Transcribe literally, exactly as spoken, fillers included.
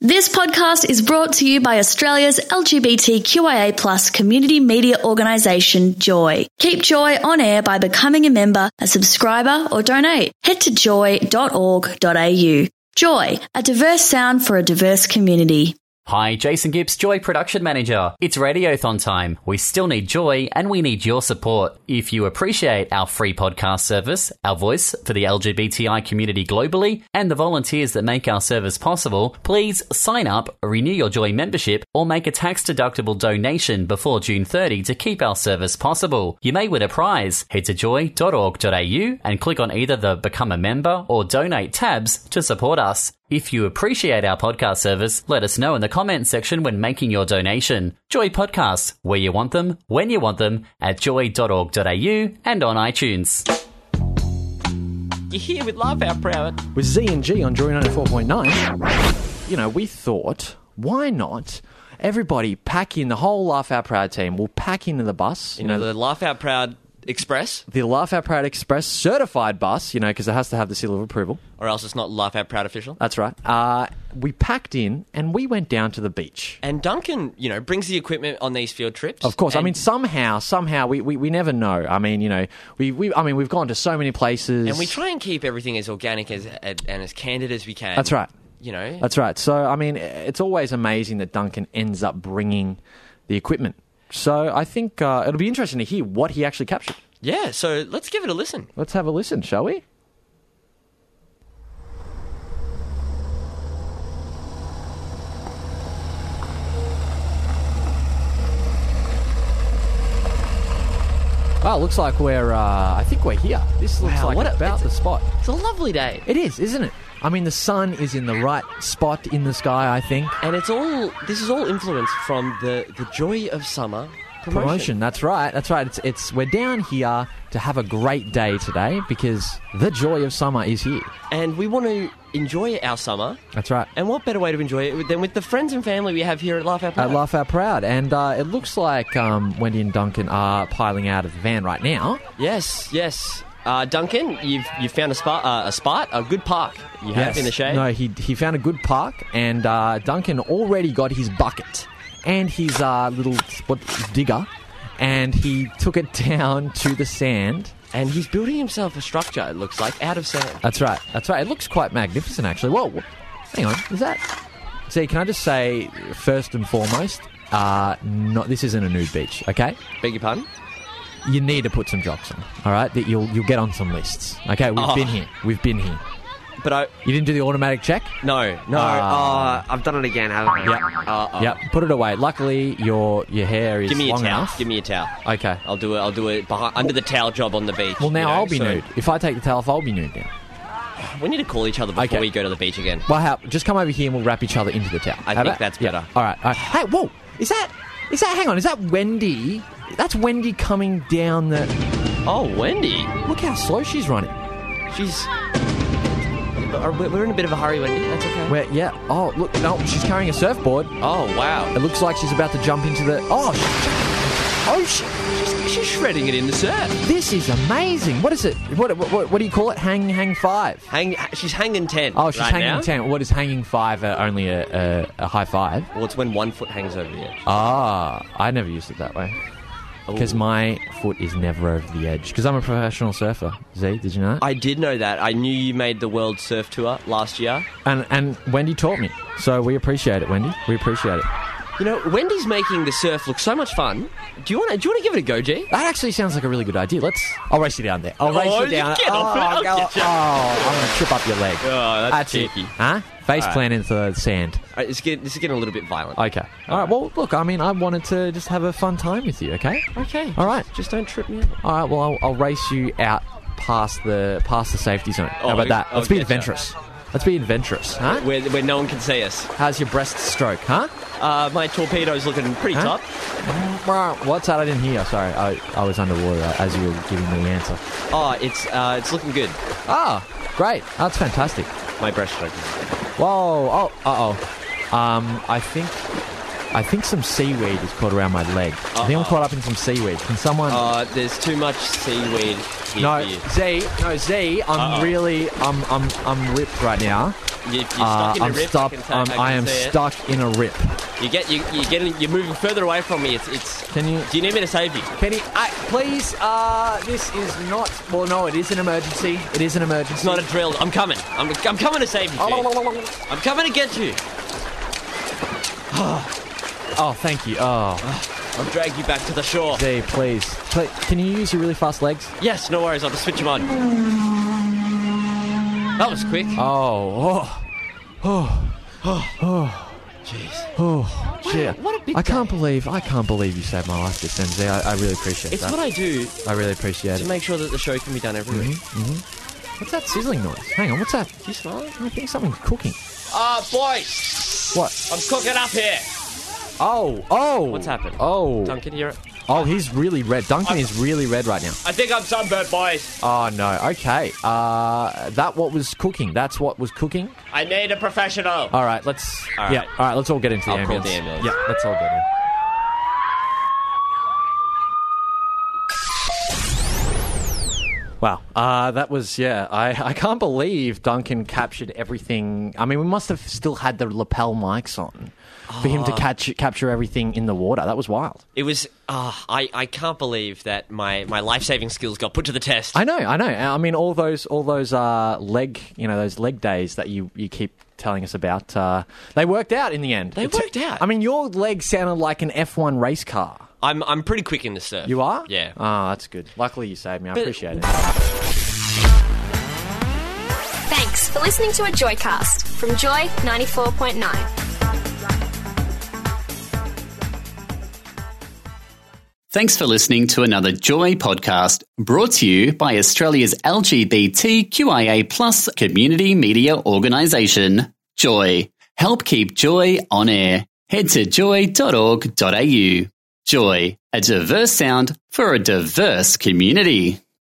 This podcast is brought to you by Australia's L G B T Q I A plus community media organisation, Joy. Keep Joy on air by becoming a member, a subscriber or donate. Head to joy dot org dot a u. Joy, a diverse sound for a diverse community. Hi, Jason Gibbs, Joy Production Manager. It's Radiothon time. We still need Joy and we need your support. If you appreciate our free podcast service, our voice for the L G B T I community globally, and the volunteers that make our service possible, please sign up, renew your Joy membership, or make a tax-deductible donation before June thirtieth to keep our service possible. You may win a prize. Head to joy dot org dot a u and click on either the Become a Member or Donate tabs to support us. If you appreciate our podcast service, let us know in the comments section when making your donation. Joy Podcasts, where you want them, when you want them, at joy dot org dot a u and on iTunes. You're here with Laugh Out Proud. With Z and G on Joy ninety-four point nine. You know, we thought, why not everybody pack in, the whole Laugh Out Proud team will pack into the bus. You know, the Laugh Out Proud Express. The Laugh Out Proud Express certified bus, you know, because it has to have the seal of approval. Or else it's not Laugh Out Proud official. That's right. Uh, we packed in and we went down to the beach. And Duncan, you know, brings the equipment on these field trips. Of course. I and- mean, somehow, somehow, we, we, we never know. I mean, you know, we, we I mean, we've gone to so many places. And we try and keep everything as organic as and as candid as we can. That's right. You know. That's right. So, I mean, it's always amazing that Duncan ends up bringing the equipment. So I think uh, it'll be interesting to hear what he actually captured. Yeah, so let's give it a listen. Let's have a listen, shall we? Well, it looks like we're, uh, I think we're here. This looks Wow, like what a- about it's- the spot. It's a lovely day. It is, isn't it? I mean, the sun is in the right spot in the sky, I think. And it's all, this is all influenced from the, the Joy of Summer promotion. Promotion, that's right, that's right. It's, it's we're down here to have a great day today because the joy of summer is here. And we want to enjoy our summer. That's right. And what better way to enjoy it than with the friends and family we have here at Laugh Out Proud? At Laugh Out Proud. And uh, it looks like um, Wendy and Duncan are piling out of the van right now. Yes, yes. Uh, Duncan, you've you found a spot, uh, a spot, a good park. You have Yes. in the shade. No, he he found a good park, and uh, Duncan already got his bucket and his uh, little what, digger, and he took it down to the sand. And he's building himself a structure, it looks like, out of sand. That's right. That's right. It looks quite magnificent, actually. Whoa, hang on. Is that... See, can I just say, first and foremost, uh, not, this isn't a nude beach, okay? Beg your pardon? You need to put some jocks on, all right? That you'll you'll get on some lists, okay? We've Oh. been here. We've been here. But I... You didn't do the automatic check? No, no. Ah. uh, I've done it again, haven't I? Yep. Uh, uh, Yep. Put it away. Luckily, your your hair is Give me a long towel. enough. Give me a towel. Okay. I'll do it. I'll do it behind, under the towel job on the beach. Well, now you know, I'll be so nude. If I take the towel off, I'll be nude now. We need to call each other before Okay. we go to the beach again. Well, how, just come over here and we'll wrap each other into the towel. I How think about- that's yeah. better. All right. All right. Hey, whoa! Is that? Is that? Hang on. Is that Wendy? That's Wendy coming down the. Oh, Wendy. Look how slow she's running. She's... Are we- We're in a bit of a hurry, Wendy. That's okay. Where? Yeah. Oh, look. No, she's carrying a surfboard. Oh, wow. It looks like she's about to jump into the. Oh, sh- oh, sh- She's, she's shredding it in the surf. this is amazing. What is it? What, what, what do you call it? Hang, hang five. Hang, she's hanging ten. Oh, she's right hanging now. ten. What is hanging five? Uh, only a, a, a high five. Well, it's when one foot hangs over the edge. Ah, I never used it that way. Because Ooh. my foot is never over the edge. Because I'm a professional surfer. Z, did you know that? I did know that. I knew you made the World Surf Tour last year. And and Wendy taught me. So we appreciate it, Wendy. We appreciate it. You know, Wendy's making the surf look so much fun. Do you want to? Do you want to give it a go, G? That actually sounds like a really good idea. Let's. I'll race you down there. I'll race Oh, you you down. get off it. oh, I'll go- get you. oh, I'm going to trip up your leg. Oh, that's it. cheeky. Huh? Face All right. plant into the sand. All right, it's getting, this is getting a little bit violent. Okay. All right. Well, look. I mean, I wanted to just have a fun time with you. Okay. Okay. All right. Just don't trip me up. All right. Well, I'll, I'll race you out past the past the safety zone. How Oh, about that? I'll Let's be get ya. adventurous. Let's be adventurous, huh? Where, where no one can see us. How's your breast stroke, huh? Uh, my torpedo's looking pretty Huh? top. What's that? I didn't hear. Sorry, I, I was underwater as you were giving me the answer. Oh, it's uh, it's looking good. Ah, great. That's fantastic. My breaststroke. Whoa. Oh. Uh oh. Um. I think. I think some seaweed is caught around my leg. I think I'm caught up in some seaweed. Can someone? Uh, there's too much seaweed here no, for you. Z. No, Z. I'm Uh-oh. really. I'm. I'm. I'm ripped. right now. You, you're stuck Uh, in a I'm rip. stuck. I can, I'm, I, I can am see it. stuck in a rip. You get you you getting you're moving further away from me. It's it's. Can you? Do you need me to save you? Can you? I, please. Uh, this is not. Well, no, it is an emergency. It is an emergency. It's not a drill. I'm coming. I'm I'm coming to save you. Jay. I'm coming to get you. Oh, thank you. Oh, I'll drag you back to the shore. Z, please. Please. Can you use your really fast legs? Yes, no worries. I'll just switch them on. That was quick. Oh, oh, oh, oh. Jeez. Oh, shit. what a big I can't day. believe, I can't believe you saved my life this M Z. I, I really appreciate It's that. what I do I really appreciate to it. make sure that the show can be done every week. What's that sizzling noise? Hang on, what's that? You smell it? I think something's cooking. Ah, boys. What? I'm cooking up here. Oh, oh. What's happened? Oh. Duncan, you're... Oh, he's really red. Duncan I'm- is really red right now. I think I'm sunburnt, boys. Oh, no. Okay. Uh, that what was cooking. That's what was cooking. I need a professional. All right, let's... All Yeah, right. all right, let's all get into the I'll call ambulance. the ambulance. Yeah, let's all get in. Wow. Uh, that was, yeah, I, I can't believe Duncan captured everything. I mean, we must have still had the lapel mics on for him to catch, capture everything in the water. That was wild. It was... Ah, I, I can't believe that my, my life-saving skills got put to the test. I know, I know. I mean, all those all those uh, leg, you know, those leg days that you, you keep telling us about, uh, they worked out in the end. They It's- worked out. I mean, your leg sounded like an F one race car. I'm I'm pretty quick in the surf. You are? Yeah. Oh, that's good. Luckily you saved me. I But- appreciate it. Thanks for listening to a Joycast from Joy ninety-four point nine. Thanks for listening to another Joy podcast brought to you by Australia's L G B T Q I A plus community media organisation, Joy. Help keep Joy on air. Head to joy dot org dot a u. Joy, a diverse sound for a diverse community.